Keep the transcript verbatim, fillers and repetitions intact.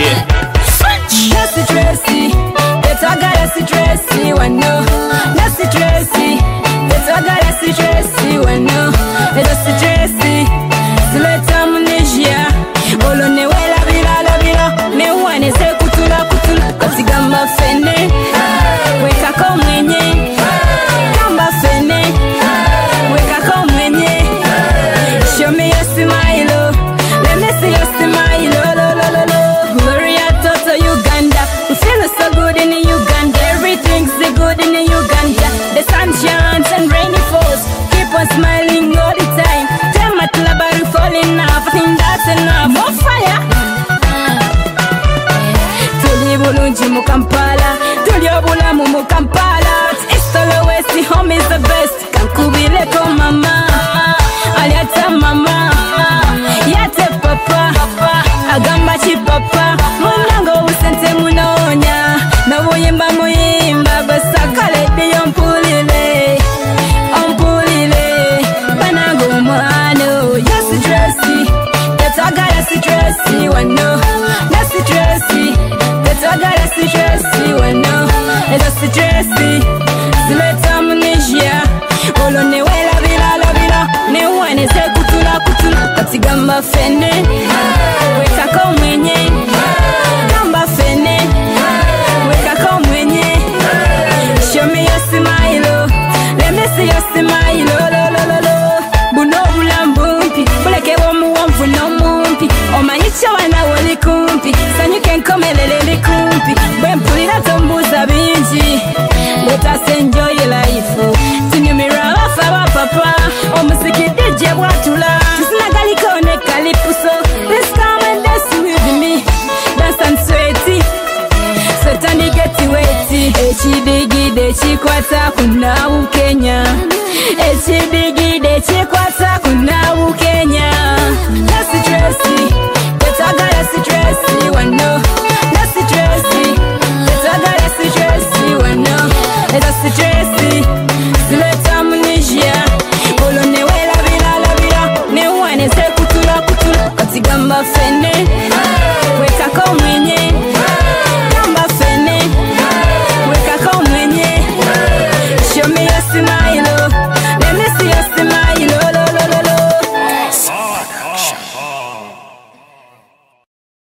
Yeah. Nasi Tracy, Betaga Nasi Tracy, wano. Nasi Tracy, Betaga Nasi Tracy, wano. Nasi Tracy, Sileta Munesia, Olone wela bila la bila, ne wane se kutula kutula, katigamba fene, weka komwenye, kamba fene, weka komwenye. Show me your smile, let me see your smile, lo lo lo lo. Gloria Toto Uganda, we feel so good in Uganda. Everything's so good in Uganda. The sun shines and rain falls. Keep on smiling all the time. Tell my clubber falling off. I think that's enough. More fire. Tuli bulunji mu Kampala, tuli obulamu mu Kampala. East or west, the home is the best. Kankubile ko mama, aliata mama, yate papa, agamba chi papa. Munango usente munonya, na woyimba muyimba, basakale de yompulile, ompulile. Banango mwano, yasi Tracy, Betaga Nasi Tracy, wano. Nasi Tracy, Betaga Nasi Tracy, wano. Nasi Tracy, Sileta Munesia, Olone wela bila la bila, ne wane se kutula kutula, katigamba fene, weka komwenye, kamba fene, weka komwenye. Show me your smile, let me see your smile, lo lo lo lo lo. Buno bulambumpi, buleke womu wamfu no mumpi. Omanyicha wana wali kumpi, sanyuke nkomelele likumpi. Bwempulira tombuza binji, let us enjoy life. Tunyumira wafa wa papa, omusiki D J watula. Tisinagali kone kalipuso, this time and dance with me. Dance and sweaty, sweat and get wetty. Echibigide chikwata kuna Kenya. Echibigide chikwata kuna Kenya. Nasi Tracy, Betaga Nasi Tracy, wano.